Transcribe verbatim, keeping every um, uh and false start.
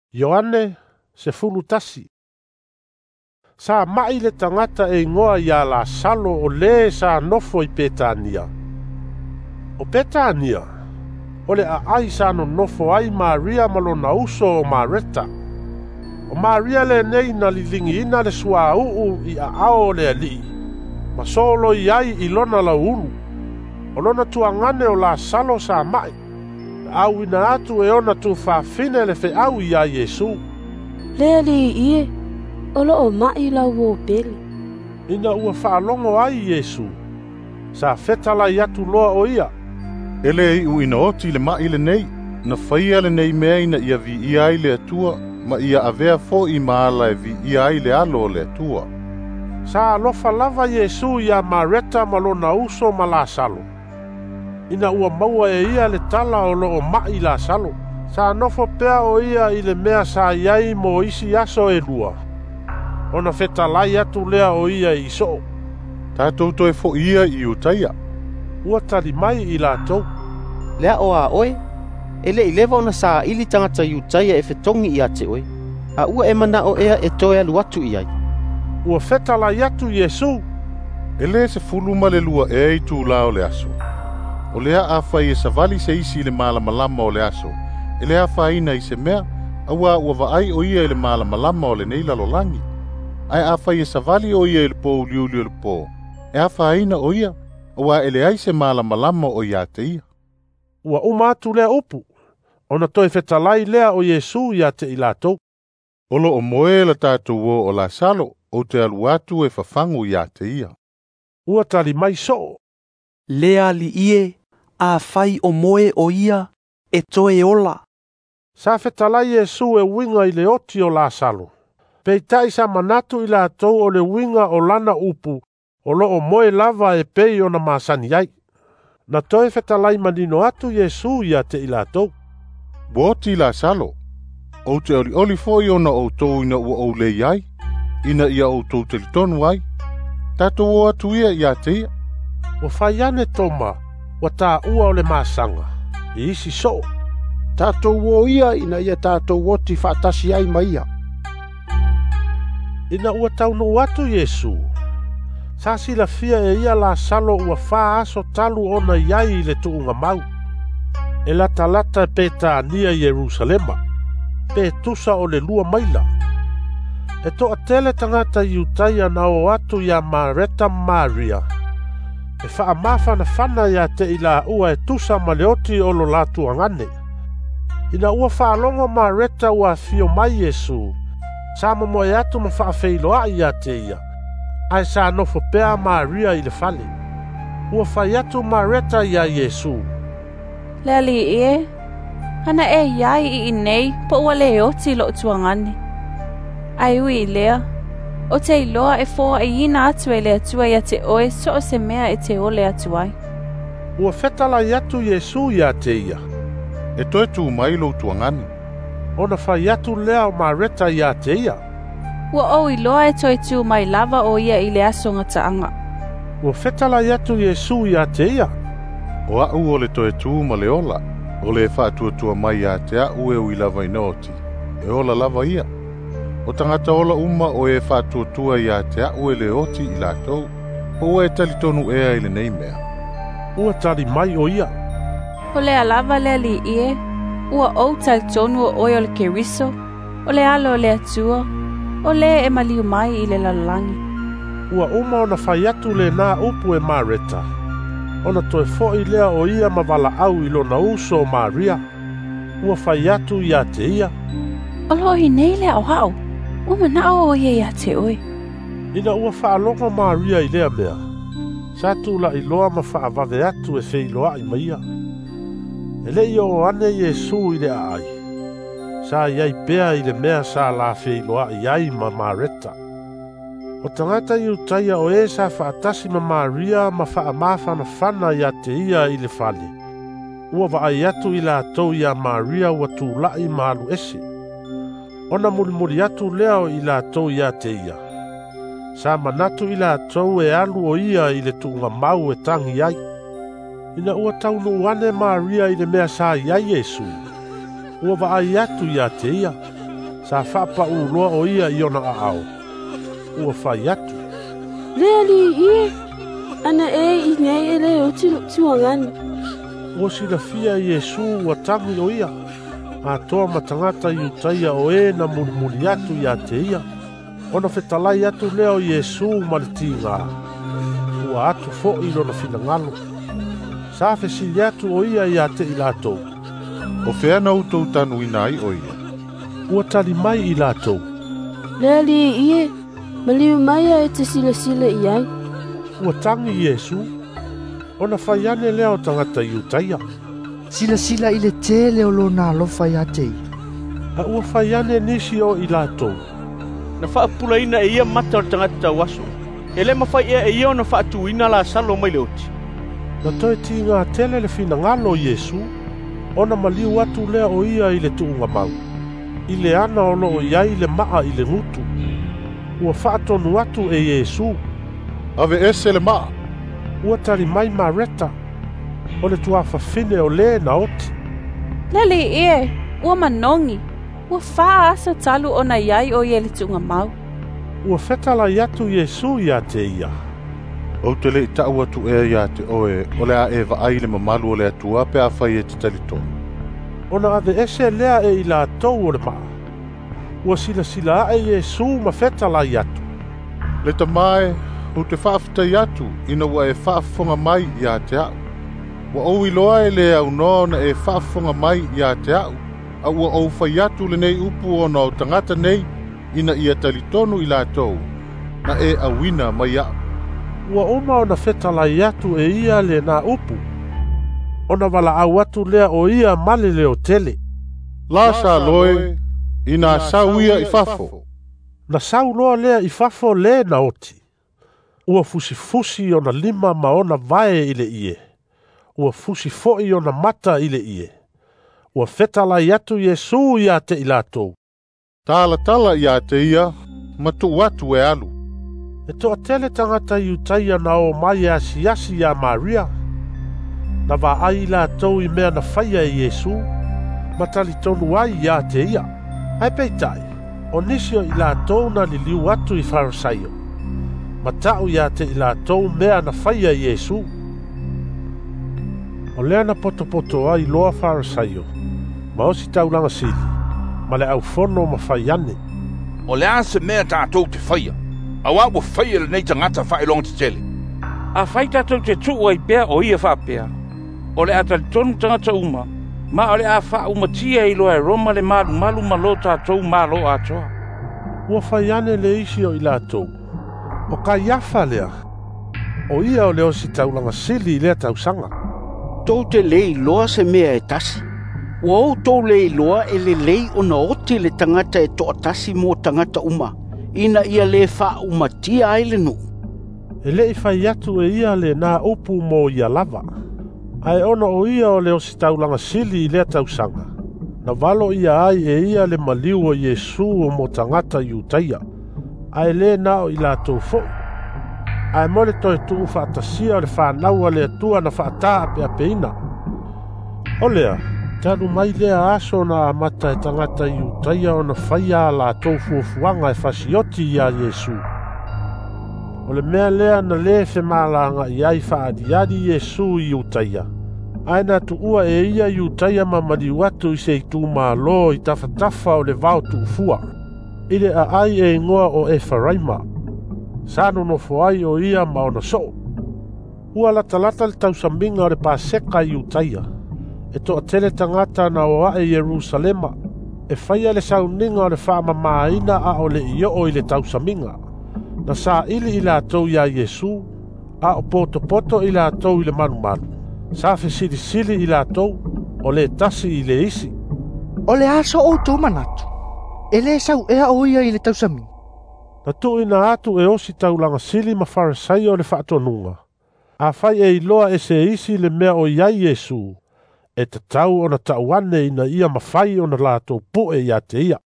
Ioane se fulu tasi. Sa mai le tangata e ngoa ia la salo o le sa nofo i Petania. O Petania, o le a ai sa no nofo ai Maria malona uso o Mareta. O Maria le nei na lilingi ina le sua uu i a ao le ali. Ma solo i ai i lona la ulu. O lona tuangane o la salo sa mai. Au ina atu e ona tu whawhine le fe au i a Yesu. Le ali ie, o lo o mai la uo peli. Ina ua whaalongo ai Yesu. Sa fetala i atu loa o ia. Ele i u ina oti le mai le nei. Na whaia le nei mea ina ia vi i ai le atua. Ma ia avea fo i maala e vi i ai le alo le atua. Sa alofa lava Yesu ia Mareta malona uso ma la salo. Ina ua maua e ia le tala o lo o mai la salo. Sa nofo pea o ia i le mea sa iai mo isi aso e lua. Ona feta lai atu lea o ia i so. Tātou toi fo ia i utaia. Ua tali mai i la tau. Lea o a oe. Ele i lewa ona sa ili tangata i utaia e fetongi i ate oe. A ua e mana o ea e toe alu atu i ai. Ua feta lai atu Yesu. Ele se fuluma le lua e i tū lao le aso. O lea a whai e savali se isi le malama lama o le aso. E lea whaina i se mea, aua ua vaai o ia i le malama lama o le neila lo langi. Ai a whai e savali o ia i le po uliuli o le po. E a whaina o ia, aua ele ai se malama lama o ia te ia. Ua umatu lea upu. Ona toi fetalai lea o Yesu ia te ilatou. Olo o moe la tātou o la salo, o te alu atu e whafangu ia te ia. Ua tali mai so. Lea li ie, a whai o moe o ia, e toe ola. Sa fetalai Yesu e winga i le oti o la salo. Peitai sa manatu i la tou o le winga o lana upu, o lo o moe lava e pei o na masani ai. Na toi fetalai manino atu Yesu ia te i la tou. Buoti la salo, o te oli oli foi ona o tou ina ua o le iai, ina ia o tou te litonu ai. Tato o atu ia ia te ia. O whaiane toma, wa tā ua o le masanga, i isi so. Tātou o ia ina ia tātou oti whaatasi ai maia. Ina ua taunu atu Yesu. Sa sila fia e ia la salo ua wha aso talu ona iai i le tuunga mau. E la talata e Petania Jerusalema. Pe tusa o le lua maila. E toa tele tangata i utaia na o atu ia Mareta Maria. E wha amawhana whana ia te ila ua e tusa maleoti o lo latu angane. Ina ua whaalongo Mareta ua fio mai Yesu. Sa mo e atu ma wha awheiloa ia te ia. Ai sa nofo pea Maria i le fale. Ua whai atu Mareta ia Yesu. Lea li ie, hana e iai i nei po ua le oti lo tuangane. Ai ui lea, o te iloa e fōa e ina atu e le atua ia te oe so o se mea e te ole atu ai. Ua fetala i atu Yesu ia te ia. E toe tu mai lo tuangane. Ona whai atu lea o Mareta ia te ia. Ua o iloa e toi tu mai lava o ia i le asonga taanga. Ua fetala i atu Yesu ia te ia. O au o le toe tu ma le ola. O le whaatua tua mai ia te au e ui lava inoti. E ola lava ia. O tangata ola uma o e whaatua tua ia te au e le oti i lātou. O e tali tonu ea i le nei mea. Ua tali mai o ia. O le alava le li ie, ua o tali tonu o oi o le keriso, o le alo o le atua, o le e maliu mai i le lalolangi. Ua uma ona whai atu le nā upu e Mareta. Ona toe fo'i lea o ia ma wala au i lona uso o Maria. Ua whai atu ia te ia. O lohi nei lea o hao, uma na o ia ia te oe. Ina ua whaalonga Maria i lea mea. Sa tūla i loa ma whaavave atu e wheiloa i maia. E le i o ane Yesu i le ai. Sa iai pea i le mea sa la wheiloa i ai ma Mareta. O tangata i utaia o e sa whaatasi ma Maria ma whaamawhana whana ia te ia i le whale. Ua vaai atu i la tau ia Maria ua tūlai ma alu ese. Ona mulimuri atu leo i la tau ia te ia. Sa manatu i la tau e alu o ia i le tuunga mau e tangi ai. Ina ua taunu wane Maria i le mea sa iai Yesu. Ua vaai atu ia te ia. Sa whapa uloa o ia i ona a au. Ua whai atu. Lea li ie. Ana e i nei e leo tilo tuangani. Ua sila fia Yesu ua tangi o ia. A toa matangata i utaia o e na mulimuli atu ia te ia. Ona whetalai atu leo Yesu maliti ngā. Ua atu fo i lona fina ngalo. Sa whesili atu o ia ia te ilatou. O wheana utou tanu inai o ia. Ua tali mai i latou. Lea li ie. Maliu maia e te sila sila iai. Ua tangi Yesu. Ona whaiane leo tangata i utaia. Sila sila ile tele o lona alofa ia te. A ua whaiane nisi o i latou. Na whaapula ina e ia mata o tangata waso. E le mawhai ea e ia o na whaatu ina la salo mai leoti. Na toi ti ngā tele le fina ngalo Yesu. Ona maliu atu lea o ia i le tuunga mau. I le ana o lo o iai le maa i le ngutu. Ua whaatonu atu e Yesu. Ave ese le maa. Ua tari mai mareta. O le tuafa fine o le na oti. Leli ie, ua manongi. Ua wha asa talu o na iai o ie le tunga mau. Ua whetala i atu Yesu ia te ia. O te le itau atu ea ia te oe, o le a e vaai le mamalu o le atua pe a whai e te talito. Ona ave ese lea e i la tau o le maa. Ua sila sila a e Yesu ma whetala i atu. Le tamae, o te whaafta i atu, ina ua e whaafonga mai ia te au. Wa au iloa e le au no na e whaafonga mai ia te au. A ua au whai atu le nei upu o no tangata nei, ina ia talitonu i la tau. Na e awina mai au. Ua oma o na whetala i atu e ia le na upu. Ona wala au atu lea o ia male leo tele. La sa loe, ina sauia i fafo. Na sau loa lea i fafo le na oti. Ua fusi fusi o na lima ma ona vae i le ie. Ua fusi foi o na mata i le ie. Ua whetala i atu Yesu ia te ilatou. Tala tala ia te ia, matu watu e alu. E toa tele tangata i utaia na o mai asi asi a Maria. Na va ai la tau i mea na whaia e Yesu. Matali tonu ai ia te ia. Ai peitai, o nisio i la tau na li liu atu i Farisaio. Matau ia te i la tau mea na whaia e Yesu. O lea na poto poto ai loa Farisaio. Ma osi tauranga sili. Ma le au fono ma whaiane. O le ase mea tātou te whaia. Awa ua whaia le nei tangata whaelonga te tele. A whai tātou te tuu ai pēr o ia whapea. O le atali tonu tangata uma. Ma o le a wha uma tia i loa e roma le malu malu malo tātou malo atoa. Ua whaiane le isi o i lātou. O ka iafa lea. O ia o leo si taulanga sili lea tausanga. Tau te lei loa se mea e tasi. Ua o tau lei loa e le lei o na oti le tangata e toa tasi mo tangata uma. Ina ia le wha uma tia ai le nu. E le i whai atu e ia le nā upu mo ia lava. Ai ona o ia o leo si taulanga sili i lea tausanga. Na valo ia ai e ia le maliu o Yesu o mo tangata i utaia. Ai le nao i lātou fo. Ai mole toi tuu whaatasia o le whanaua le atua na whaataa pe apeina. O lea, tanu mai lea aso na amata e tangata i utaia o na whaia lātou fuafuanga e whasioti ia Yesu. O le mea lea na le fe malanga i ai whaadiadi Yesu i utaia. Ai na tu ua e ia i utaia ma mali watu i se i tu malo i tawhatafa o le vau tu fua. Ile a ai e ingoa o e wharaima. Sano no foai o ia ma ona so. Ua lata lata le tausaminga o le paseka i utaia. E toa tele tangata na o a e Jerusalema. E whaia le sauninga o le whaama maaina a o le iyo o i le tausaminga. Na sa ili i la tau ia Yesu. A o poto poto i la tau i le manu manu. Sa fe sili sili i la tau. O le tasi i le isi. O le aso o tau manatu. E le sau ea o ia i le tausaminga. Na tu ina atu e osi taulanga sili ma Farisai o le whaatonunga. A whai e iloa e se isi le mea o iai Yesu. E te tau o na tauane ina ia mawhai o na lātou po e ia te ia.